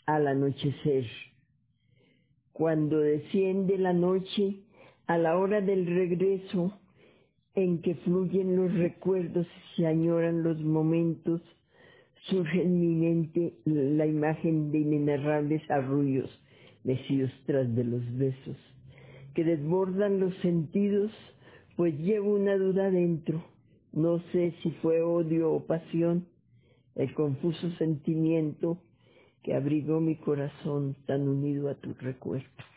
al anochecer. Cuando desciende la noche, a la hora del regreso, en que fluyen los recuerdos y se añoran los momentos, surge en mi mente la imagen de inenarrables arrullos mecidos tras de los besos, que desbordan los sentidos, pues llevo una duda dentro. No sé si fue odio o pasión, el confuso sentimiento que abrigó mi corazón tan unido a tu recuerdo.